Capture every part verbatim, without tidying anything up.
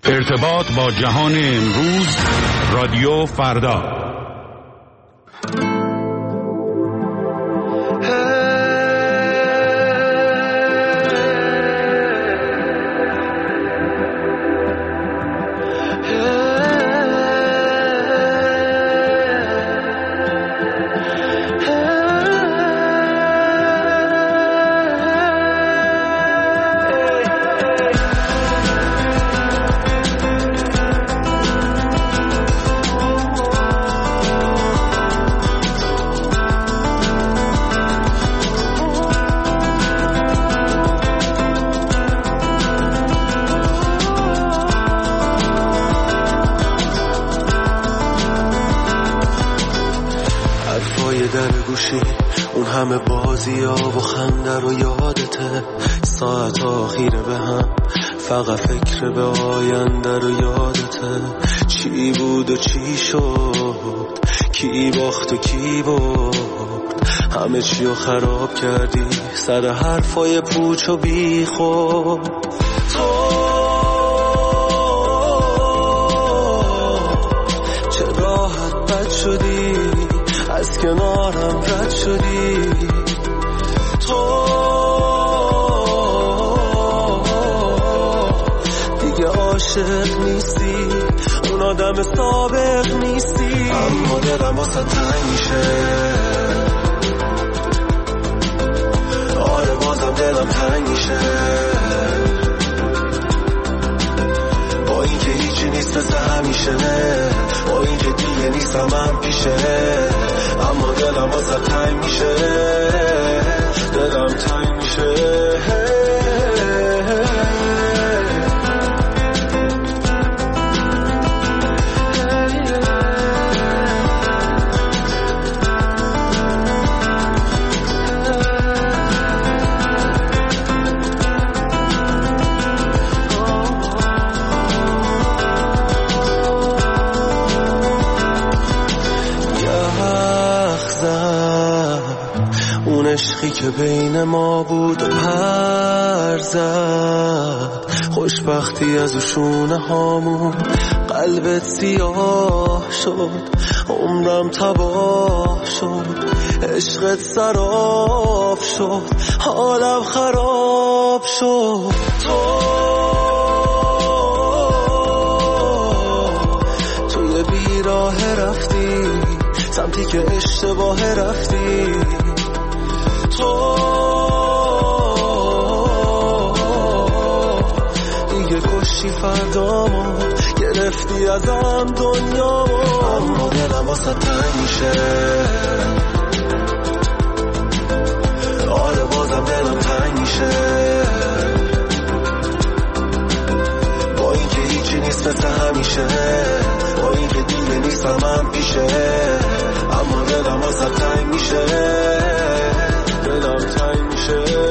ارتباط با جهان امروز، رادیو فردا. اون همه بازی ها و خنده رو یادته، ساعت آخیره به هم فقط فکر به آینده رو یادته. چی بود و چی شد، کی باخت و کی برد، همه چی رو خراب کردی سر حرفای پوچ و بی خود. تو چه راحت بد شدی، از کنارم رد شدی. تو دیگه عاشق نیستی، اون آدم سابق نیستی. اما دلم واسه تنگ میشه، آره بازم دلم تنگ میشه. با اینکه هیچی نیست مثل همیشه، با اینکه دیگه نیستم من پیشه، اما دلم واسه تنگ میشه، دلم تنگ میشه. عشقی که بین ما بود و پر زد، خوشبختی از شونه هامون قلبت سیاه شد، عمرم تباه شد، عشقت سراب شد، حالم خراب شد. تو توی بیراه رفتی، سمتی که اشتباه رفتی. تو دیگه کشی فردامو، گرفتی ازم دنیامو. اما دلم واسه تنگ میشه، آره بازم دلم تنگ میشه. با اینکه هیچی نیست مثل همیشه، با اینکه دیگه نیستم من پیشه، اما دلم واسه تنگ میشه، دلم تنگ میشه.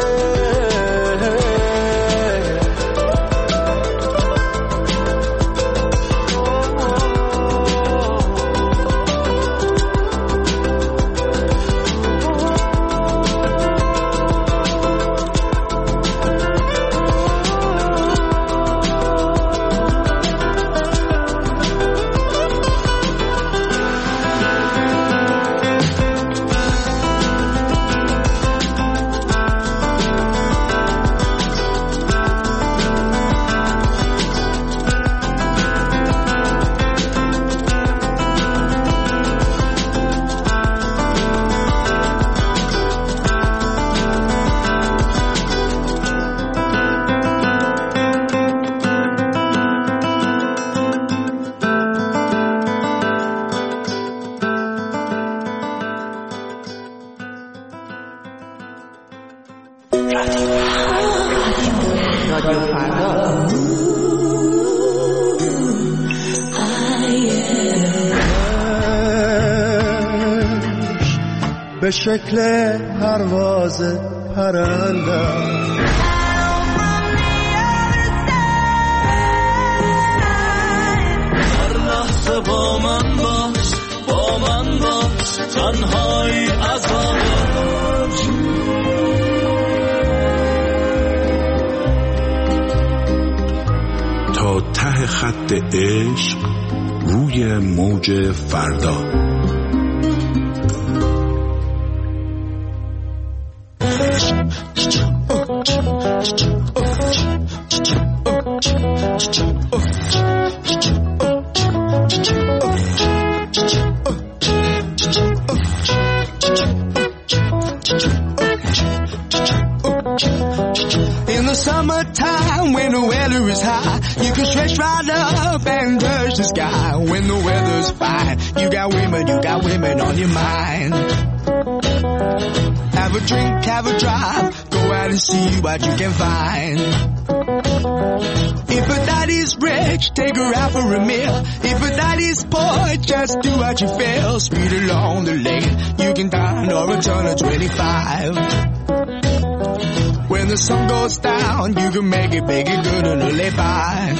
به شکل پرواز پرنده هر لحظه با من باش، با من باش، تنهایی عذاب. تا تا ته خط عشق روی موج فردا. In the summertime when the weather is high, you can stretch right up and touch the sky. When the weather's fine, you got women, you got women on your mind. Have a drink, have a drive, go out and see what you can find. If a daddy's rich, take her out for a meal. If a daddy's poor, just do what you feel. Speed along the lane, you can dine or a turn of twenty-five. When the sun goes down, you can make it, make it good and lay by.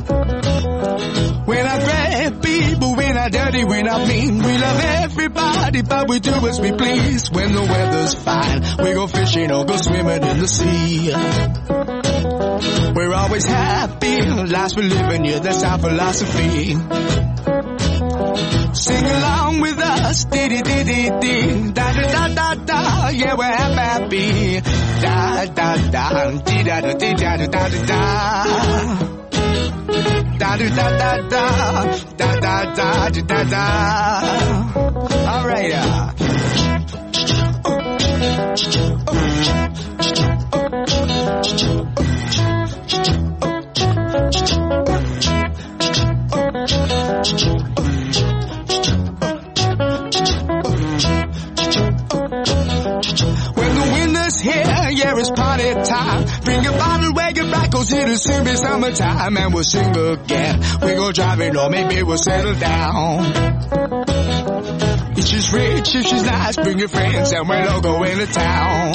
We're not great people, we're not dirty, we're not mean. We love everybody, but we do as we please. When the weather's fine, we go fishing or go swimming in the sea. We're always happy, lives we're living, yeah, that's our philosophy. Sing along with us, dee-dee-dee-dee-dee, da-da-da-da-da, yeah, we're happy. Da-da-da, dee-da-da-dee-da-da-da-da. Da-da-da-da-da, da-da-da-da-da-da. All right, uh. When the winter's here, yeah, it's party time. Bring a bottle, wake it back, cause it'll soon be summertime. And we'll sing again. We go driving, or maybe we'll settle down. If she's rich, if she's nice, bring your friends and we'll all go into town.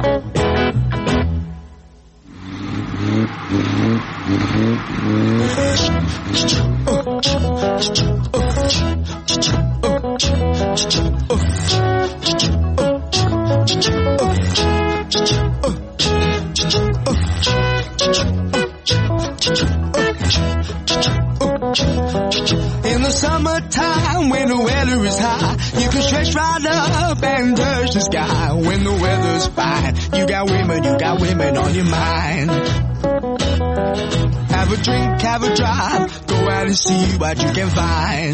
In the summertime when the weather is high, you can stretch right up and touch the sky. When the weather's fine, you got women, you got women on your mind. Have a drink, have a drive, go out and see what you can find.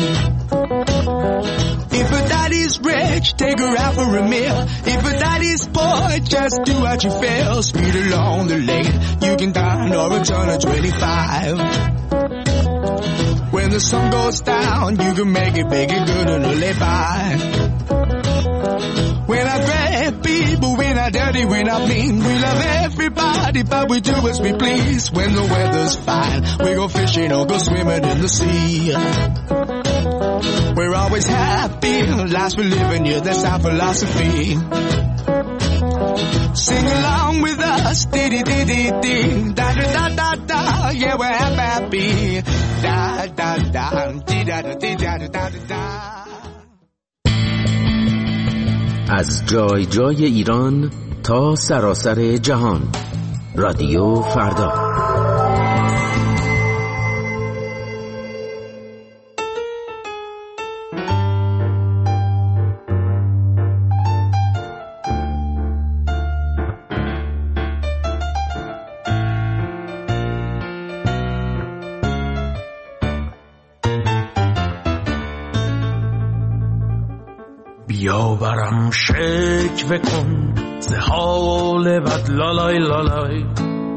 If a daddy's rich, take her out for a meal. If a daddy's poor, just do what you feel. Speed along the lane, you can dine or a turn of twenty-five. When the sun goes down, you can make it, make it good and lay by. We're not great people, we're not dirty, we're not mean. We love everybody, but we do as we please. When the weather's fine, we go fishing or go swimming in the sea. We're always happy, lives we're living, yeah, that's our philosophy. Sing along with us, dee-dee-dee-dee-dee, da-da-da-da-da, yeah, we're happy. Da-da-da, dee-da-da-dee-da-da-da-da. از جای جای ایران تا سراسر جهان، رادیو فردا. بیا برم شکوه کن ز حال بد لالای لالای،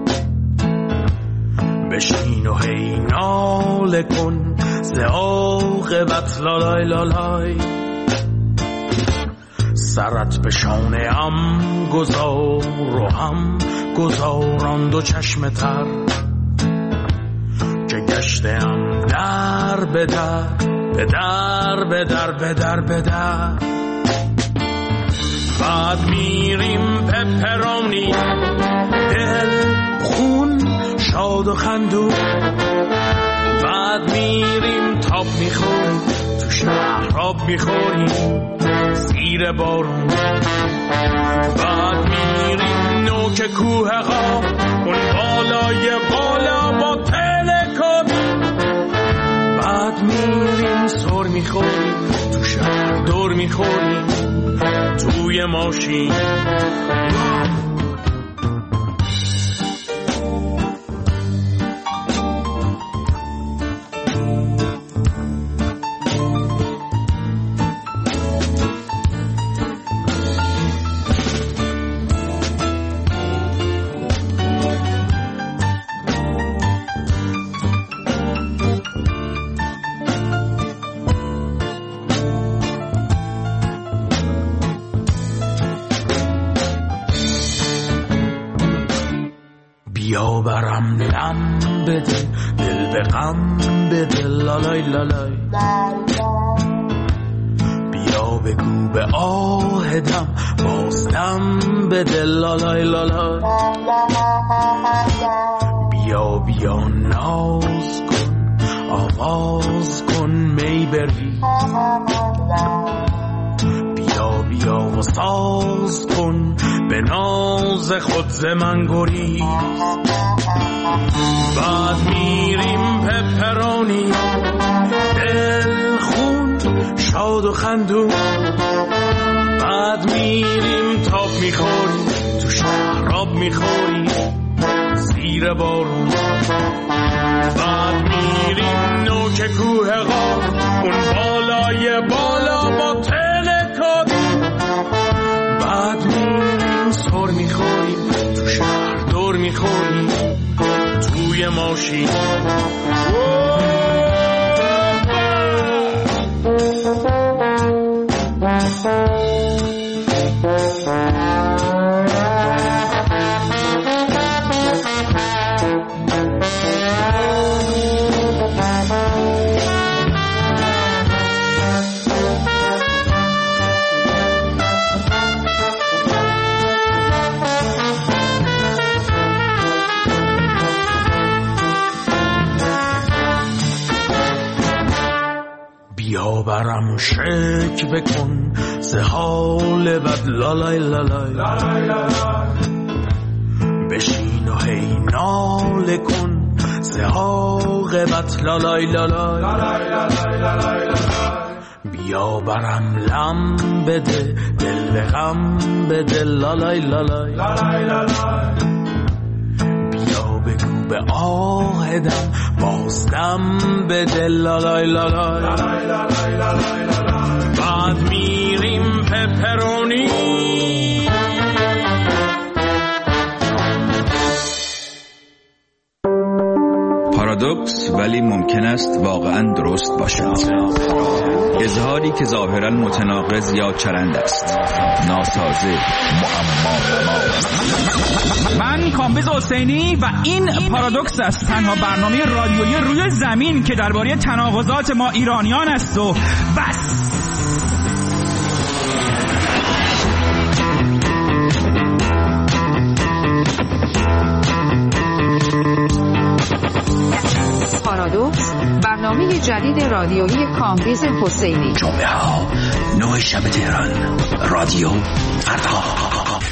بشین و هی ناله کن ز عاقبت لالای لالای. سرت به شانه ام گذار و هم گذاران دو چشم تر، که گشتم در به در به در به در به در به در. بعد میریم پپرانی، دل خون شاد و خندون. بعد میریم تاب میخوریم، تو شهر آب میخوریم زیر بارون. بعد میریم نوک کوه ها، اون بالای بالا با تلکابی. میخوریم، تو شهر دور میخوریم، توی ماشین. بیا برم لم بده، دل به غم بده، لالای لالای. بیا بگو به آهدم بازدم بده، لالای لالای. بیا بیا ناز کن، آواز کن می بری. بیا بیا و ساز کن، به ناز خود ز من گریز. بعد میریم پپرانی، دل خون شاد و خندون. بعد میریم تاب میخوریم، تو شهراب میخوریم زیر بارون. بعد میریم نوک کوه غار، اون بالای بالا با تل کادون. بعد میریم سر میخوریم، تو شهر دور میخوریم، توی ماشین. بیا برم شک بکن ز حال بد، لالای لالای. بشین و هی ناله کن ز عاقبت، لالای لالای. بیا برم لم بده، دل به غم بده، لالای لالای. بیا بگو به آهدم بازدم بده، لالای لالای. بعد میریم پپرونی. پارادوکس ولی ممکن است واقعا درست باشد. اظهاری که ظاهرا متناقض یا چرند است، ناسازه، معما. من کامبیز حسینی و این پارادوکس است، تنها برنامه رادیویی روی زمین که درباره تناقضات ما ایرانیان است و بس. پارادوکس، برنامه جدید رادیویی کامبیز حسینی. جمعه ها نه شب تهران، رادیو فردا.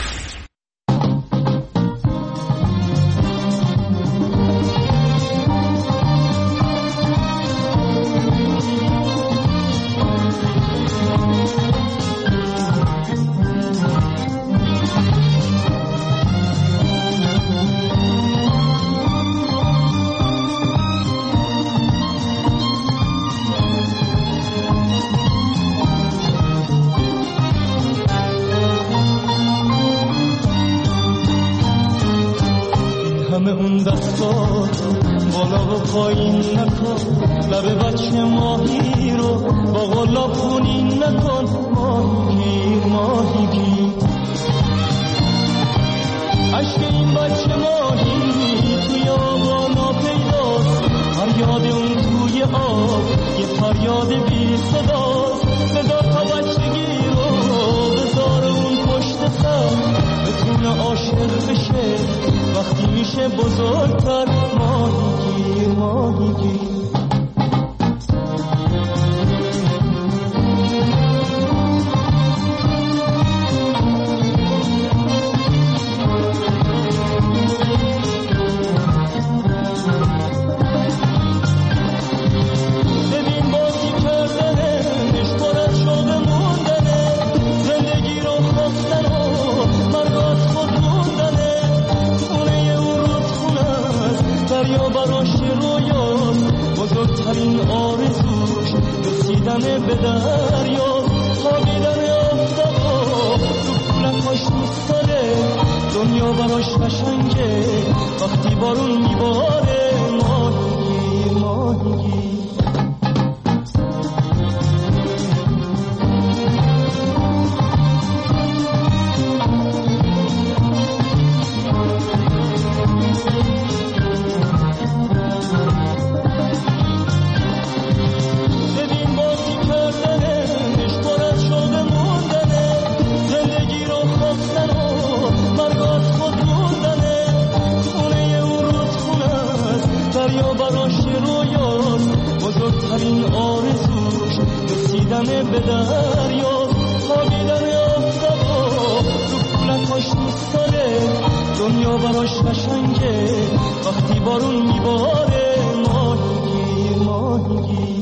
بالا و پایین نکن، لب بچه ماهی رو با غلاب خونین نکن. ماهی ماهی گیر عشق این بچه ماهی توی آبانا پیداست. فریاد اون توی آب یه فریاد بی صداست. بذار تا بچگی رو بذار اون پشت سر، بتونه عاشق بشه وقتی میشه بزرگتر. ماهی گیر ماهی گیر ببین بازی کردن دریا براش رویاست، بزرگترین آرزوش رسیدن به دریا. خوابیدن آفتابا تو کولکاش دوست داره، دنیا براش قشنگه وقتی بارون میباره. ماهی ماهی بزرگترین آرزوش رسیدن به دریا. خوابیدن آفتابا تو کولکاش دوست داره، دنیا براش قشنگه وقتی بارون میباره. ماهی ماهی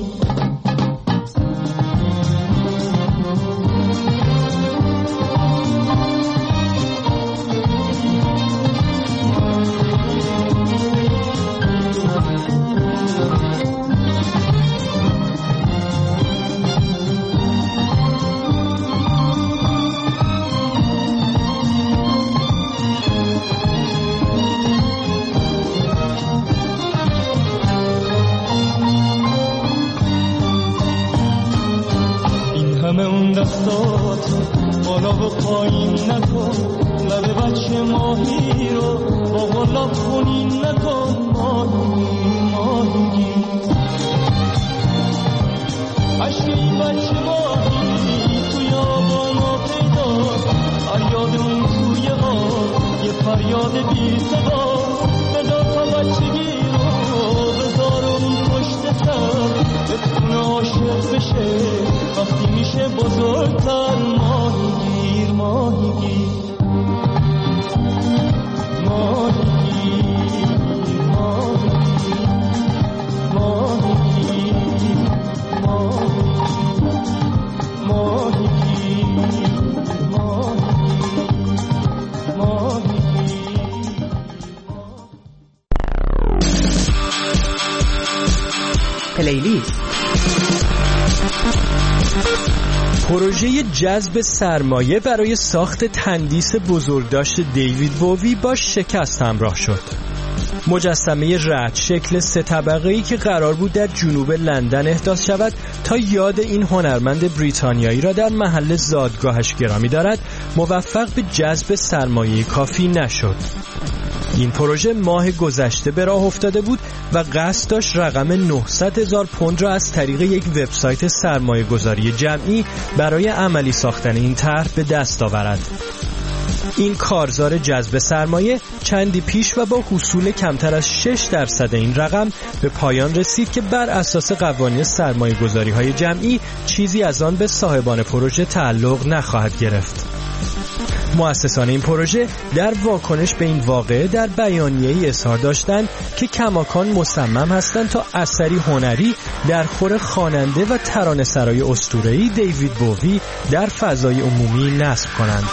دستاتو بالا و پایین نکن، لب بچه ماهی رو با غلاب خونین نکن. ماهی ماهی عشق این بچه ماهی توی آبانا پیداست، فریاد اون توی آب یه فریاد بی صدا. بذار تا بچگی رو بذار اون پشت سر، بتونه عاشق بشه وقتی میشه بزرگتر. ماهی ماهی ماهی ماهی ماهی ماهی ماهی پلیلیست. پروژه جذب سرمایه برای ساخت تندیس بزرگداشت دیوید بووی با شکست همراه شد. مجسمه رد شکل سه طبقه‌ای که قرار بود در جنوب لندن احداث شود تا یاد این هنرمند بریتانیایی را در محل زادگاهش گرامی دارد، موفق به جذب سرمایه کافی نشد. این پروژه ماه گذشته به راه افتاده بود و قصد داشت رقم نهصد هزار پوند را از طریق یک وبسایت سرمایه گذاری جمعی برای عملی ساختن این طرح به دست آورد. این کارزار جذب سرمایه چندی پیش و با حصول کمتر از شش درصد این رقم به پایان رسید که بر اساس قوانین سرمایه گذاری های جمعی چیزی از آن به صاحبان پروژه تعلق نخواهد گرفت. مؤسسان این پروژه در واکنش به این واقعه در بیانیه‌ای اظهار داشتند که کماکان مصمم هستند تا اثری هنری در خور خواننده و ترانه‌سرای اسطوره‌ای دیوید بووی در فضای عمومی نصب کنند.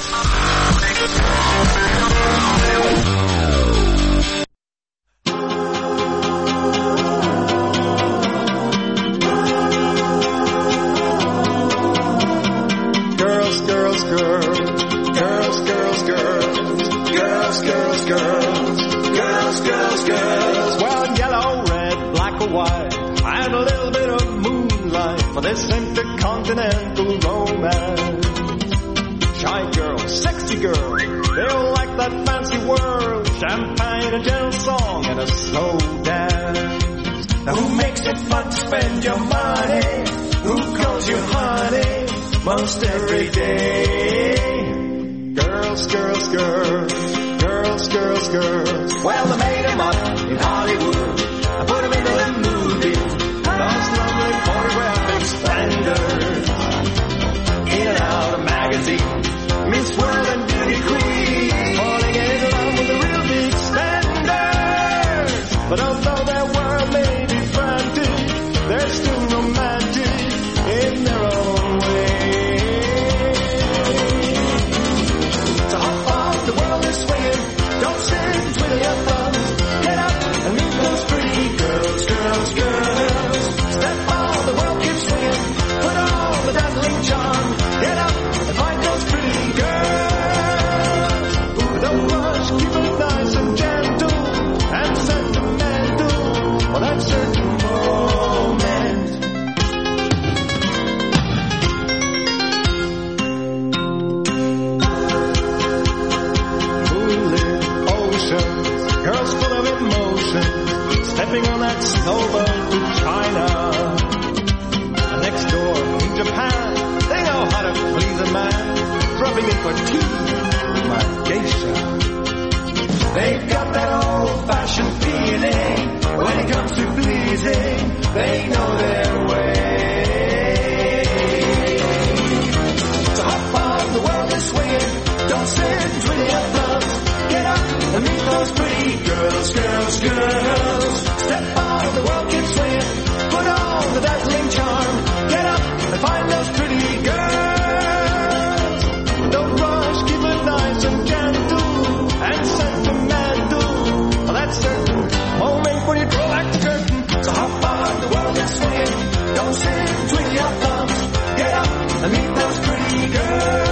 This intercontinental romance. Shy girl, sexy girl, they all like that fancy world. Champagne, a gentle song, and a slow dance. Now who makes it fun to spend your money? Who calls you honey most every day? Girls, girls, girls, girls, girls, girls. Well, they made them up in Hollywood. I put them into the movie. Those lovely photographic standards. In and out of magazines, Miss World and Beauty Queen, falling in love with the real big standards. But although their world may be frantic, they're still romantic in their own way. So hop off, the world is swinging. Don't sit and twiddle your thumbs. Get up and meet those over to China. Next door in Japan, they know how to please a man. Dropping in for tea, my geisha. They've got that old-fashioned feeling. When it comes to pleasing, they know their way. So hop on, the world is swinging. Don't sit twiddling your thumbs. Get up and meet those pretty girls, girls, girls. Step on, the world keeps swinging. Put on the dazzling charm. Get up and find those pretty girls. Don't rush, keep it nice and gentle and sentimental. Well, that's certain. Won't make when you draw back the curtain. So hop on, the world is swinging. Don't sit twiddling your thumbs. Get up and meet those pretty girls.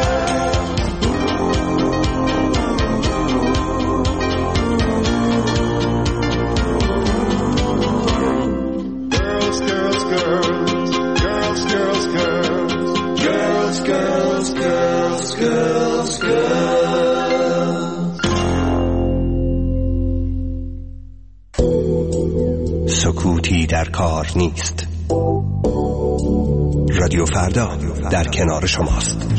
Girls, girls. سکوتی در کار نیست. رادیو فردا در کنار شماست.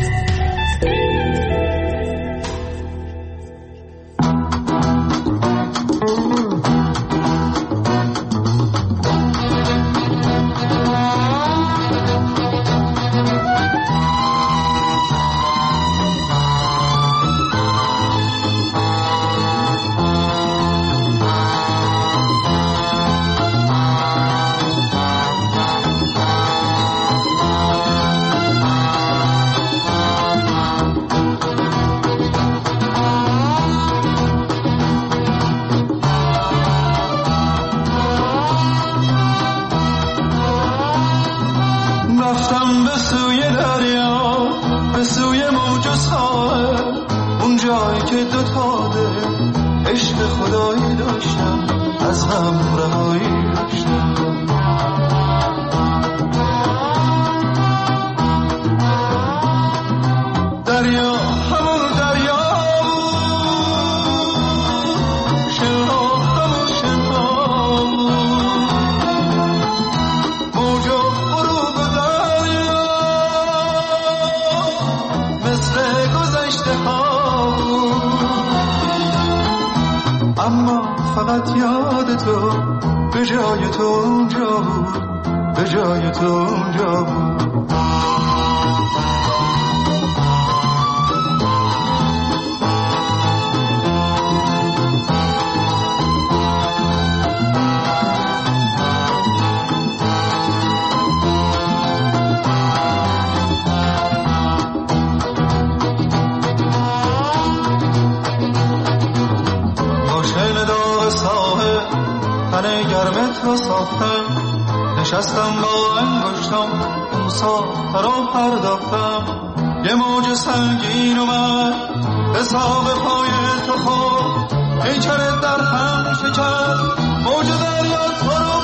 نشستم با انگشتم اون ساخت را پرداختم یه موج سنگین اومد به ساق پای تو خود پیکرت در هم شکست موج دریا تو رو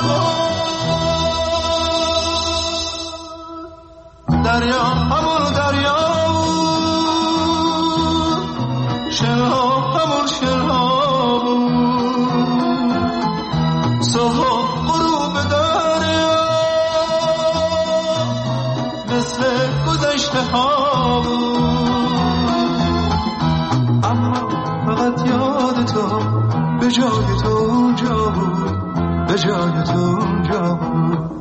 برد دریا همون دریا شراب همون شراب صبح غروب دریا مثل گذشته ها اما فقط یاد تو به جای تو اونجا بود به جای تو اونجا بود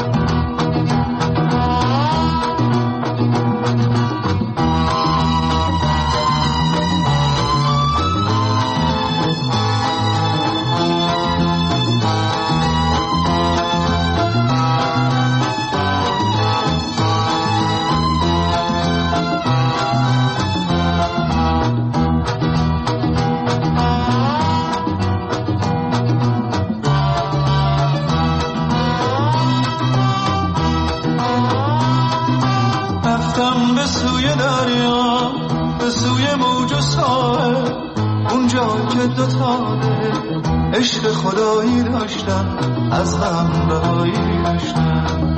عشق خدایی داشتم از غم رهایی داشتم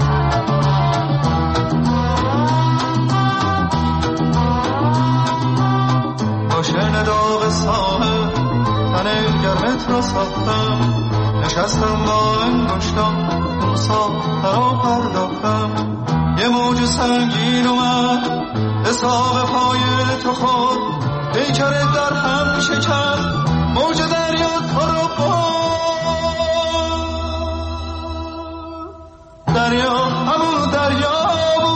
با شعر داغ ساحل تن گرمت را ساختم نشستم با انگشتم ساخترا پرداختم یه موج سنگین اومد حساب پای تو خود پیکرت در هم شکست موج دریا تو رو برد دریا همون دریا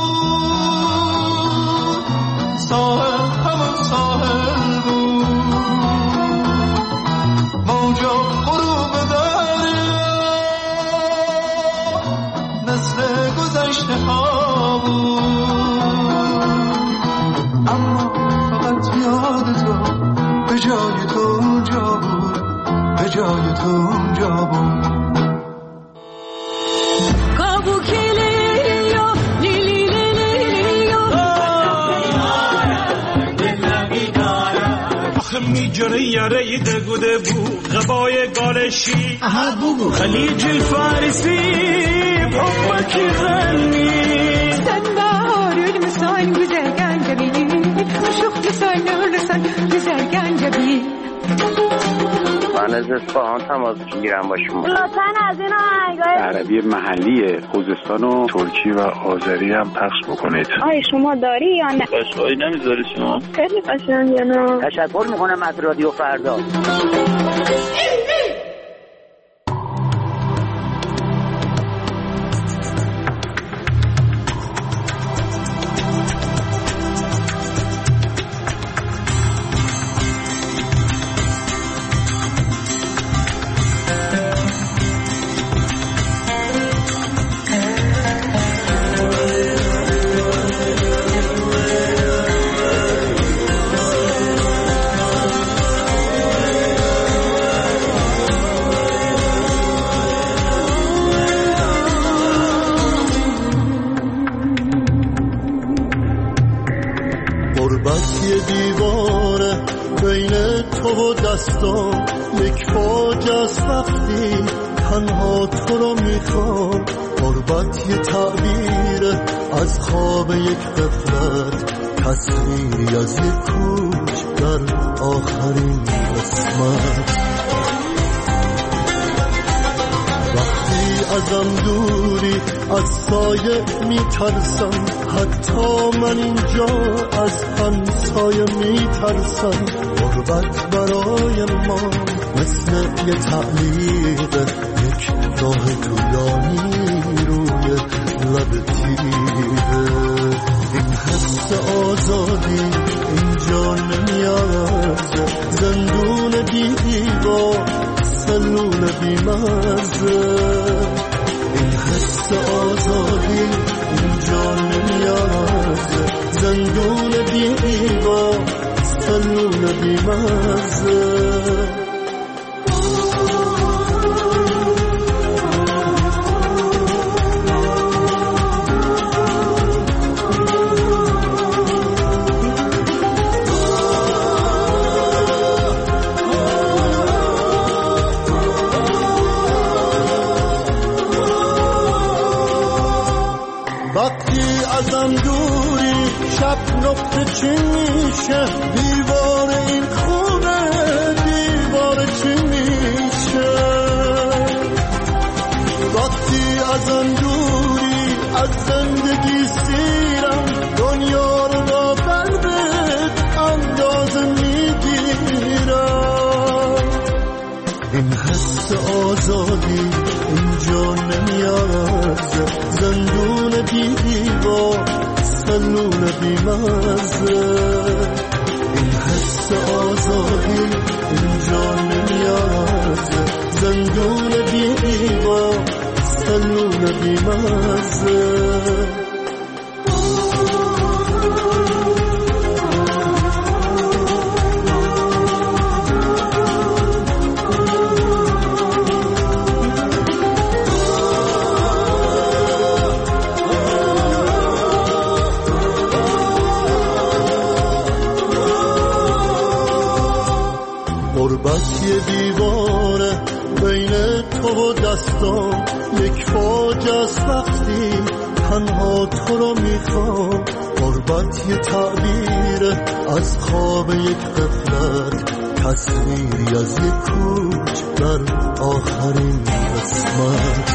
بود ساحل همون ساحل بود موجا غروب دریا مثل گذشته ها بود اما فقط یاد تو به جای تو اونجا بود به جای تو اونجا بود میجره یاره دگوده بود غبای گالشی خلیج الفارسی بحبکی غنی sen baharül misal güzel gencebi aşık misal nursan güzel gencebi من از اصفهان تماس میگیرم با شما لطفاً از این آهنگای عربی محلی خوزستان و ترکی و آذری هم پخش بکنید. آی شما داری یا نه؟ قشقایی نمیذاری شما؟ خیلی قشنگه نه؟ تشکر میکنم از رادیو فردا. یک فوج از وقتی تنها تو رو میخوام غربت یه تعبیر از خواب یک غفلت تصویری از یک کوچ در آخرین قسمت وقتی ازم دوری از سایه میترسم حتی من اینجا از همسایه میترسم غربت برای ما مثل یه تعلیق یک راه طولانی روی لب تیره این حس آزادی اینجا نمیارزه زندون بی دیوار سلول بی مرزه این حس آزادی اینجا نمیارزه زندون بی دیوار سلول بی مرزه ازم دوری شب نقطه چی میشه دیوار این خونه دیوار چی میشه وقتی ازم دوری از زندگی سیرم دنیا رو با قلبت اندازه میگیرم این حس آزادی اینجا نمیارزه زندون بی دیوار سلول بی مرزه این حس آزادی اینجا نمیارزه زندون بی دیوار سلول بی مرزه غربت یه دیواره بین تو و دستان یک فوج از وقتی تنها تو رو میخوام. غربت یه تعبیره از خواب یک غفلت، تصویری از یک کوچ در آخرین قسمت.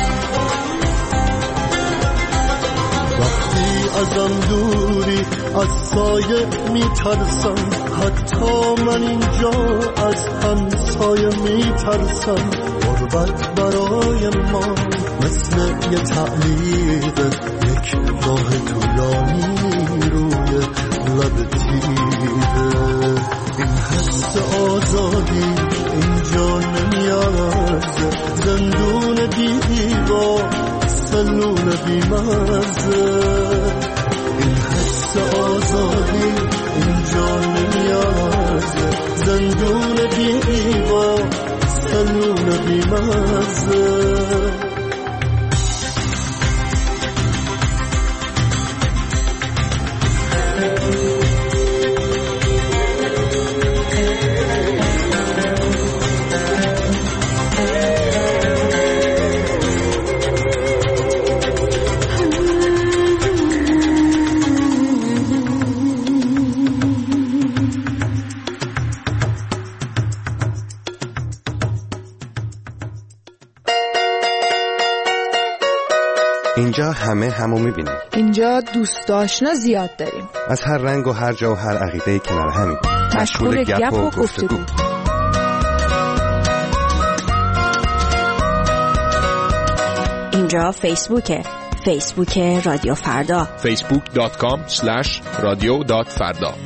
وقتی ازم دوری از سایه میترسم، حتی من اینجا از همسایه میترسم. غربت برای ما مثل یه تعلیق، یک راه طولانی روی لب تیره. این حس آزادی اینجا نمیارزه، زندون دیوار سلول بیمرزه. این حس آزادی اینجا نمیارزه، زندون دیوار سلول بیمرزه. اینجا همه همو میبینیم. اینجا دوست آشنا زیاد داریم. از هر رنگ و هر جا و هر عقیده‌ای کنار همیم. مشغول گپ و گفتگو. اینجا فیسبوکه. فیسبوک رادیو فردا. فیسبوک دات کام اسلش رادیو دات فردا.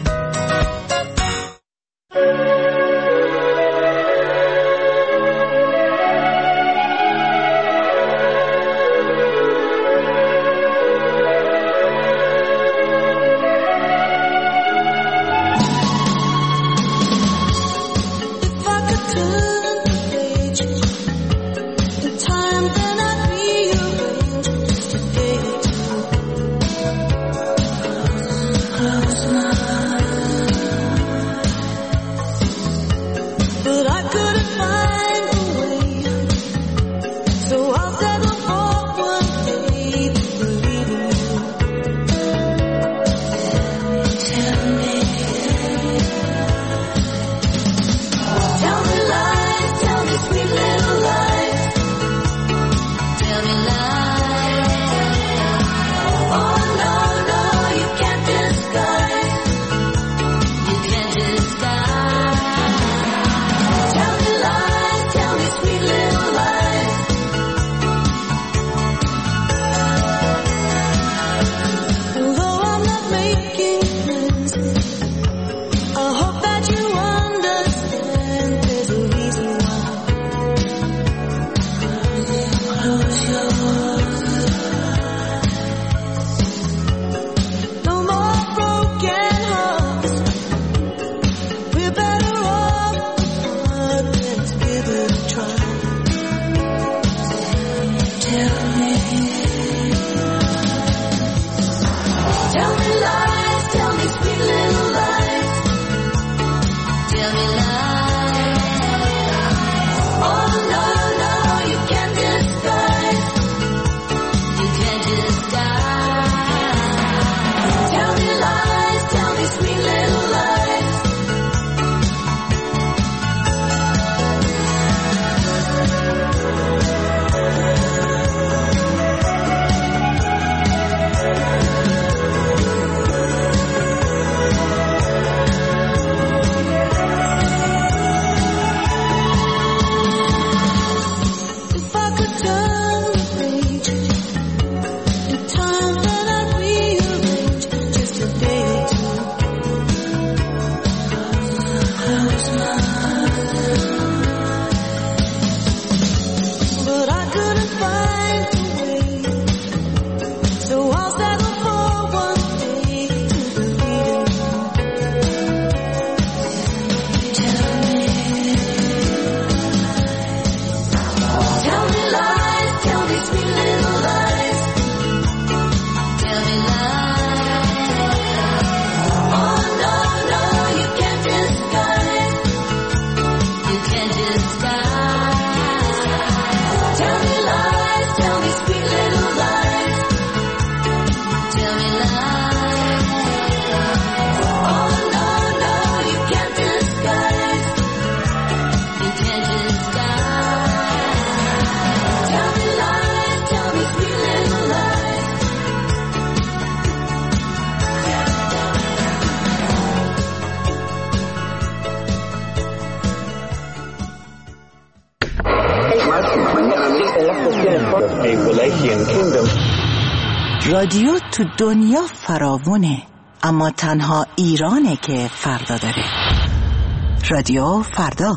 رادیو تو دنیا فراوونه، اما تنها ایرانه که فردا داره. رادیو فردا.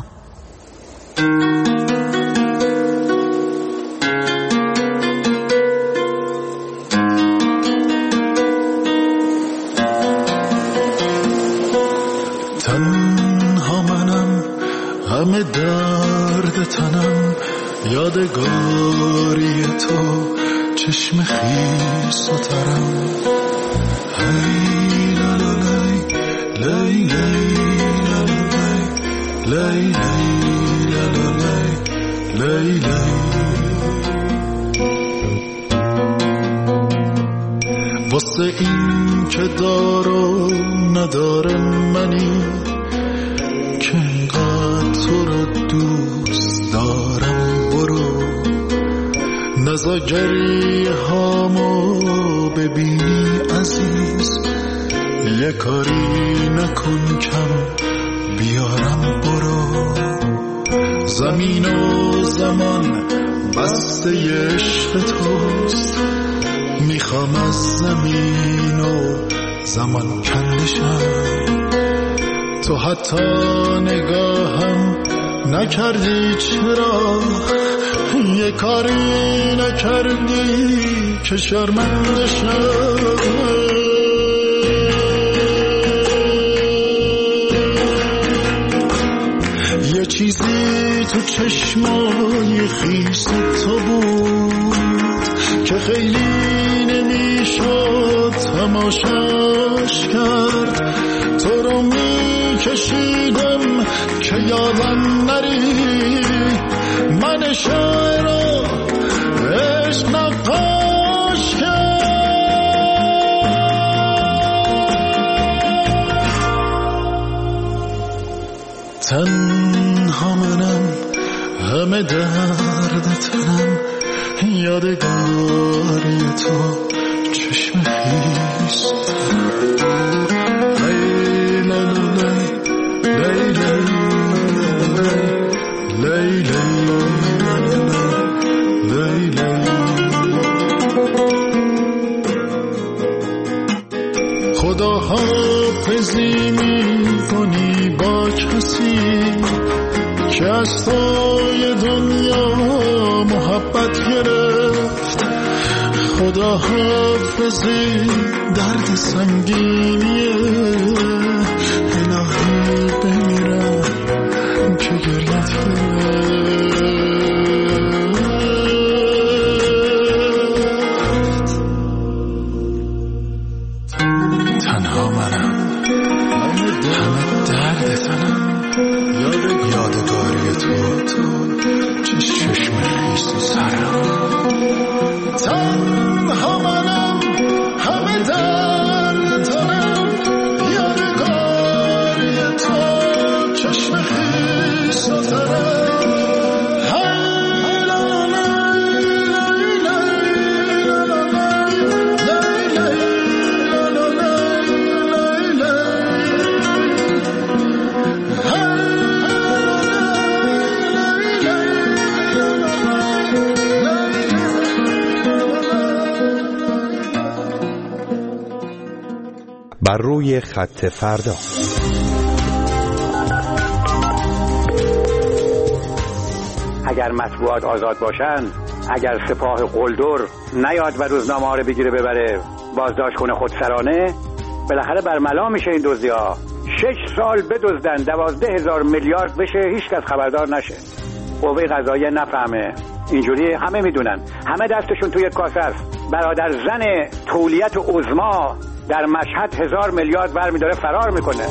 تنها منم، همه درد تنم، یادگاری تو چشم خیس و ترم. هی لا لا لای لای لای لای لای لای لای. واسه این که دار و نداره منی که انقدر تو رو دوست دارم، برو نزا گریه هامو ببینی عزیز، یه کاری نکن کم بیارم، برو زمین و زمان بسته عشق توست، میخوام از زمین و زمان کندشم. تو حتی نگاهم نکردی، چرا یه کاری نکردی که شرمنده شم. یه چیزی تو چشمای خیس تو بود که خیلی نمیشد تماشاش کرد. تو رو میکشیدم که یادم نری، من شاعر رو عشق نقاش کرد. تنها منم، همه درد تنم، یادگاری تو چشم خیس ترم. لی لا لا لی لی لی لی. خدا حافظی میکنی با کسی که از توی دنیا محبت گرفت. خدا حافظی درد سنگینیه، الهی بمیرم که گریت گرفت. تنها منم، همه درد تنم، یادگاری تو تو چشم خیس و سرم. تنها منم، همه درد تنم، یادگاری تو چشم خیس و سرم. بر روی خط فردا. اگر مطبوعات آزاد باشن، اگر سپاه قلدر نیاد و روزنامه ها رو بگیره ببره بازداشت کنه خودسرانه، بالاخره برملا میشه این دزدی‌ها. شش سال بدزدن، دوازده هزار میلیارد بشه، هیچ کس خبردار نشه. قوه قضاییه نفهمه. اینجوری همه میدونن، همه دستشون توی کاسه است. برادر زن تولیت عظما در مشهد هزار میلیارد برمی‌داره فرار میکنه.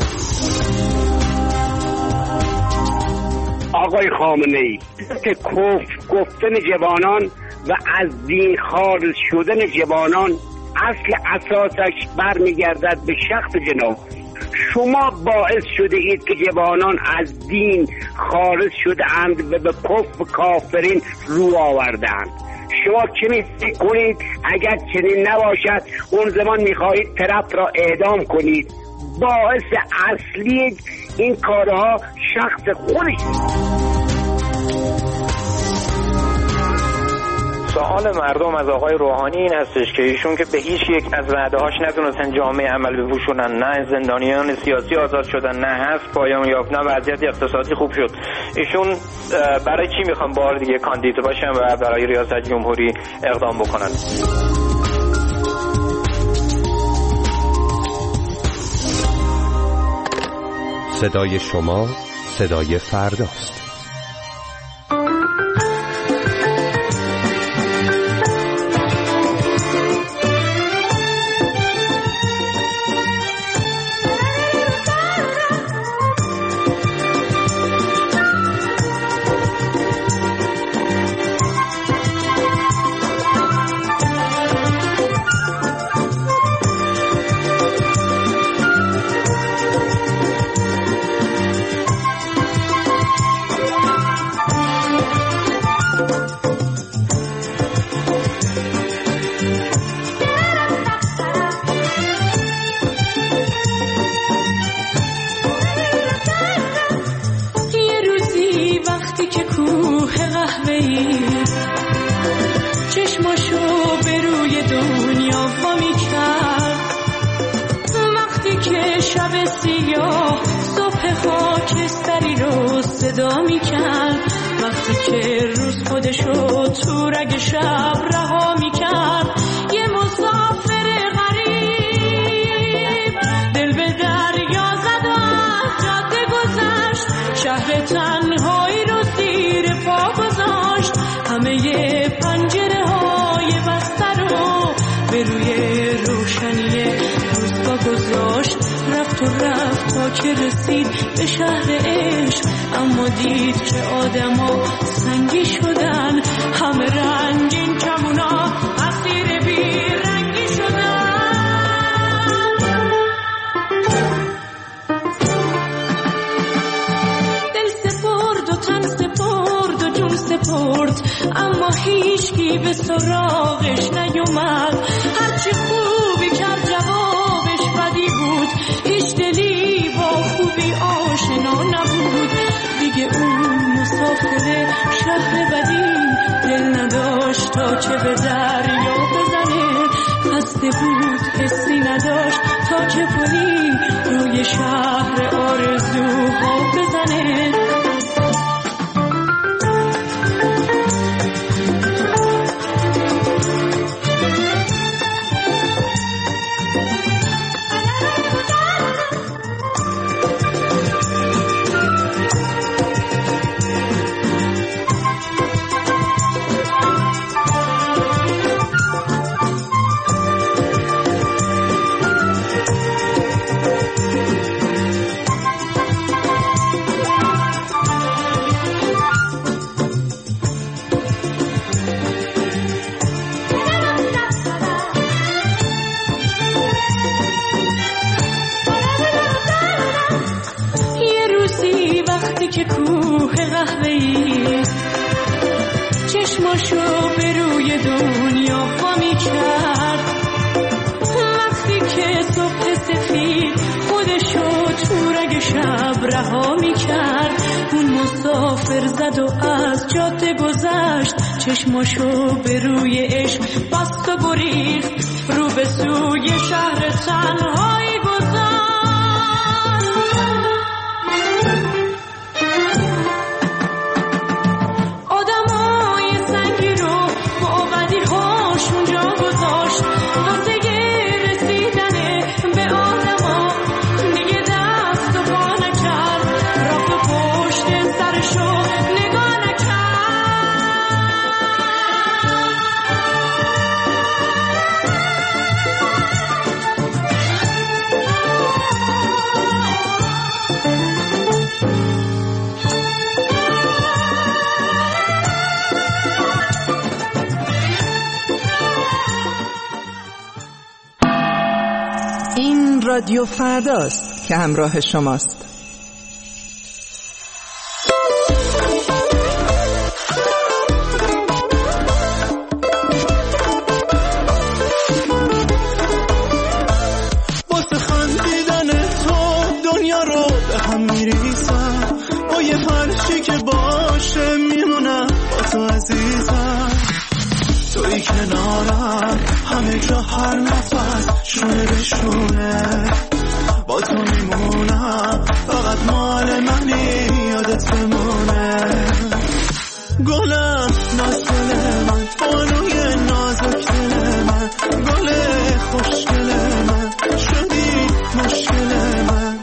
آقای خامنه‌ای که کفر گفتن جوانان و از دین خارج شدن جوانان اصل اساسش برمیگردد به شخص جناب. شما باعث شده اید که جوانان از دین خارج شده اند و به کفر کافرین رو آوردند. شما چنین فکر کنید اگر چنین نباشد اون زمان میخواهید طرف را اعدام کنید. باعث اصلی این کارها شخص خودش. سوال مردم از آقای روحانی این هستش که ایشون که به هیچ یک از وعده‌هاش نتونستن جامعه عمل بپوشونن، نه زندانیان سیاسی آزاد شدن، نه هست پایان یافت، نه وضعیت اقتصادی خوب شد. ایشون برای چی میخوان بار دیگه کاندید باشن و برای ریاست جمهوری اقدام بکنن؟ صدای شما صدای فرداست. که رسید به شهر عشق، اما دید که آدما سنگی شدن، همه رنگین کمونا اسیر بی رنگی شدن. دل سپرد و تن سپرد و جون سپرد، اما هیچکی به سراغش نیومد. هرچی خوبی کرد جوابش بدی بود، هیچ دلی با خوبی آشنا نبود. دیگه اون مسافر شهر بدی دل نداشت تا که به دریا بزنه، خسته بود حسی نداشت تا که پلی روی شهر آرزوها بزنه. که کوه قهوه‌ای چشماشو به روی دنیا خامی کرد، وقتی که صبح سفید خودشو تو رگ شب رها می کرد. اون مسافر زد و از جاده گذشت، چشماشو به روی عشق بست و گریخت، رو به سوی شهر تنهایی گذشت. رادیو فرداست که همراه شماست. واسه خندیدن تو دنیا رو به هم میریسم، با یه فرشی که باشه میمونم با تو عزیزم. توی کنارم همه جا هر نفس شونه به شونه با تو میمونم فقط مال منی یادت بمونه گلم ناز دل من بانوی نازک دل من گل خوشگل من شدی مشکل من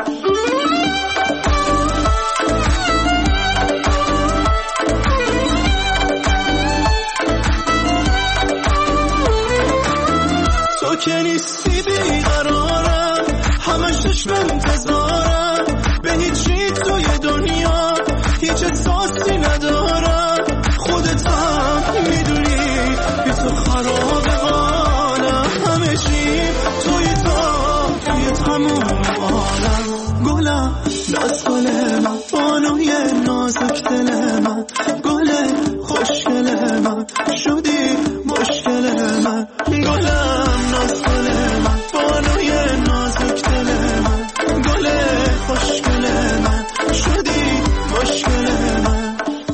تو که نیستی بیقرارم همش چشم انتظارم به هیچی توی دنیا هیچ احساسی ندارم خودت هم میدونی بی تو خراب حالم همه چی توی تو توی تموم عالم گلم ناز گل من بانوی نازک دل من گل خوشگل من شدی مشکل من گلم ناز گل من بانوی نازک دل من گل خوشگل من شدی مشکل من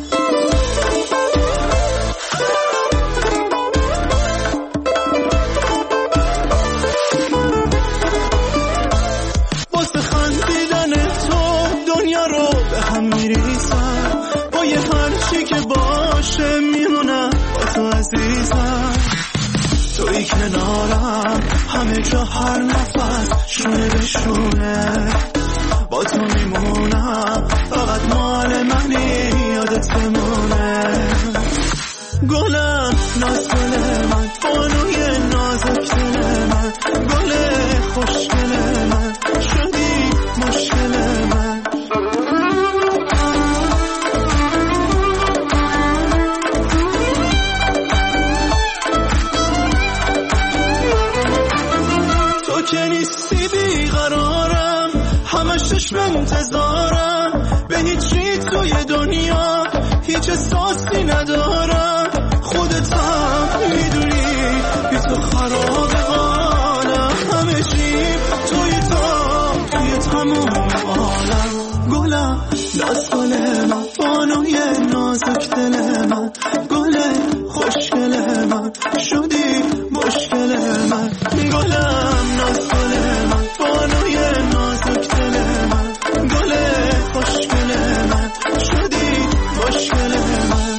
واسه خندیدن تو دنیا رو به هم میریزم با یه هرچی که باشه میمونم با تو عزیزم توی کنارم همه جا هر نفس شونه به شونه با تو میمونم فقط مال منی یادت بمونه گلم ناز گل من بانوی نازک دل من گل خوشگل من شدی مشکل من تو که نیستی بیقرارم همش چشم انتظارم به هیچی توی دنیا هیچ احساسی ندارم خودت هم میدونی بی تو خراب حالم همه چی توی تو توی تموم عالم گلم ناز گل من بانوی نازک دل من گل خوشگل من شدی مشکل من گلم ناز گل من بانوی نازک دل من گل خوشگل من شدی مشکل من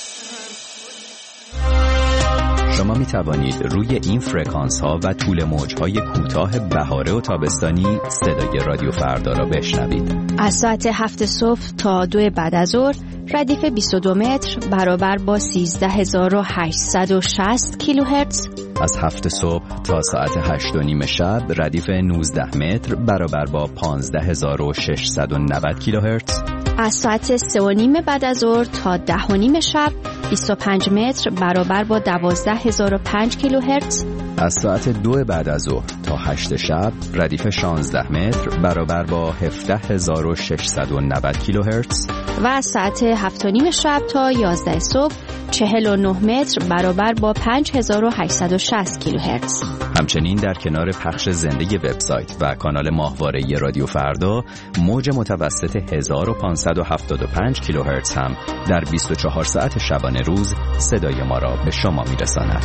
شما می توانید روی این فرکانس ها و طول موج های کوتاه بهاره و تابستانی صدای رادیو فردا را بشنوید. از ساعت هفت صبح تا دو بعد از ظهر ردیف بیست و دو متر برابر با سیزده هزار و هشتصد و شصت کیلوهرتز. از هفت صبح تا ساعت هشت و نیم شب ردیف نوزده متر برابر با پانزده هزار و ششصد و نود کیلوهرتز. از ساعت سه و نیم بعد از ظهر تا ده و نیم شب بیست و پنج متر برابر با دوازده هزار و پنج کیلوهرتز. از ساعت دو بعد از ظهر تا هشت شب ردیف شانزده متر برابر با هفده هزار و ششصد و نود کیلوهرتز. و از ساعت هفت و نیم شب تا یازده صبح چهل و نه متر برابر با پنج هزار و هشتصد و شصت کیلوهرتز. همچنین در کنار پخش زنده وبسایت و کانال ماهواره رادیو فردا موج متوسط هزار و پانصد و هفتاد و پنج کیلوهرتز هم در بیست و چهار ساعت شبانه روز صدای ما را به شما میرساند.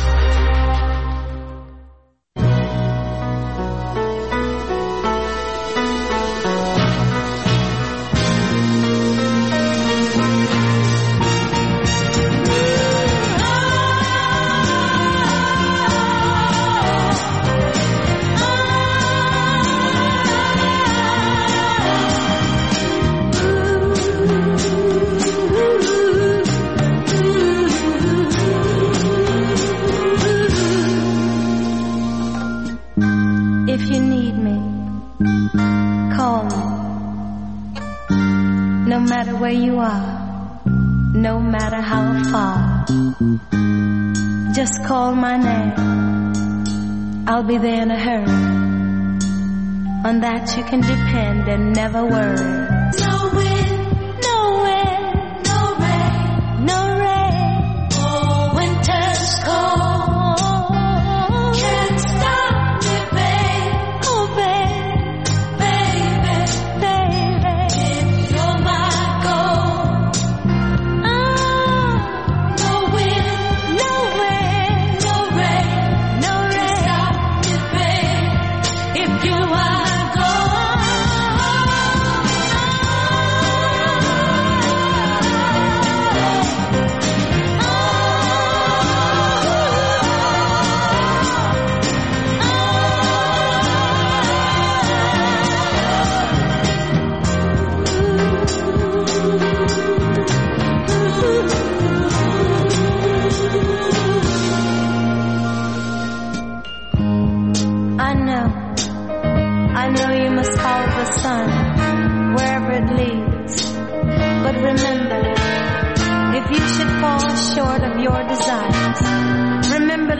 I'll be there in a hurry. On that you can depend and never worry. No wind, no wind, no rain, no rain. Oh, winter's cold. Can't stop me, babe. Oh, babe, baby, baby. If you're my goal. Oh, no wind, no rain, no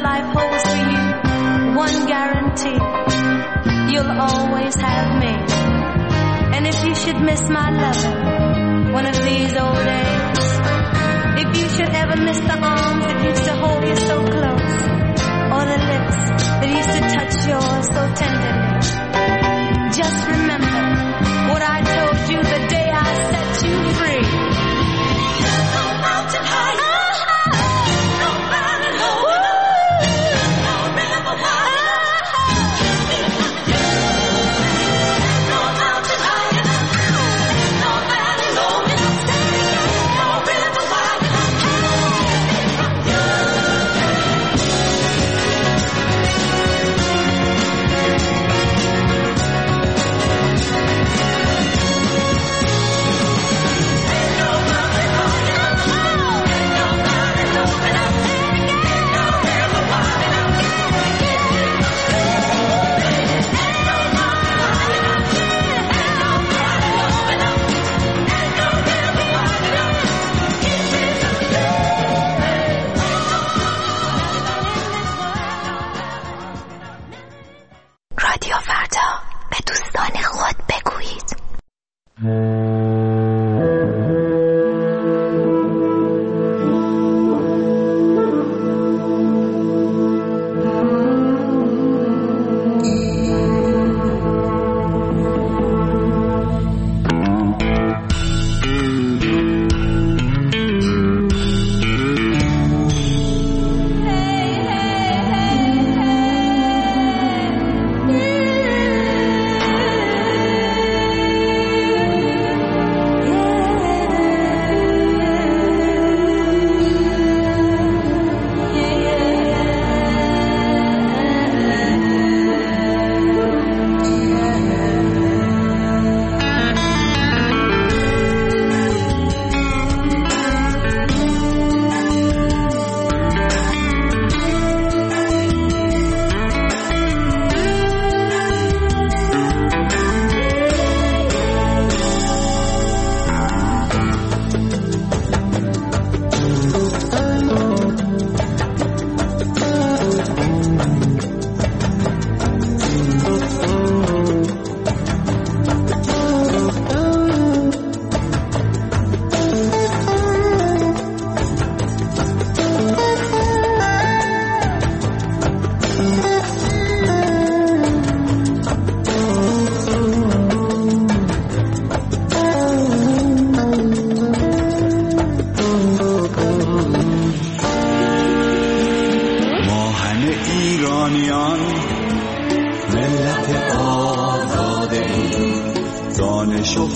life holds for you one guarantee: you'll always have me. And if you should miss my loving one of these old days, if you should ever miss the arms that used to hold you so close, or the lips that used to touch yours so tenderly, just remember what I told you the day I set you free. No mountain high, no valley low, no river wide, no mountain high, no valley low, no river wide. رادیو فردا، به دوستان خود بگویید. دانش و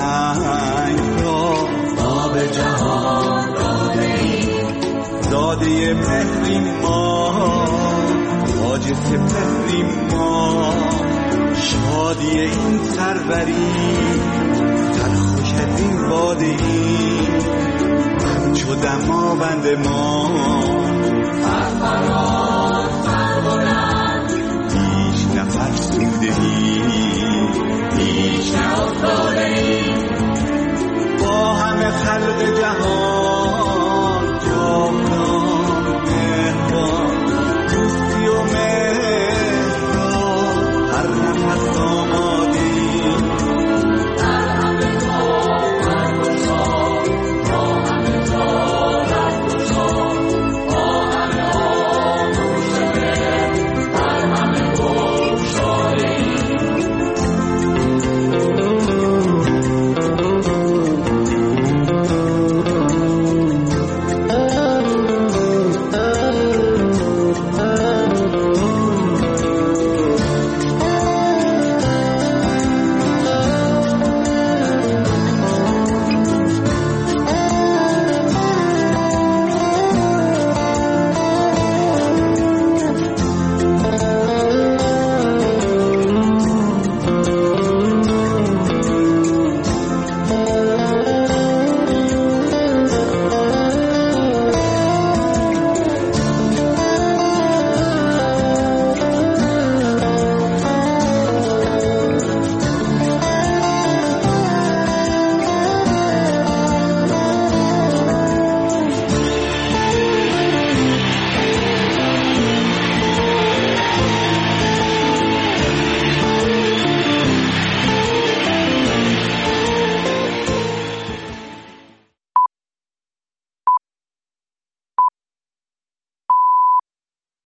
فرهنگ را آب جهان داده ایم، داده مهریم ما، تاج سپهریم ما، شادی این سروری سرخوش از این باده ایم، همچو دماوند ما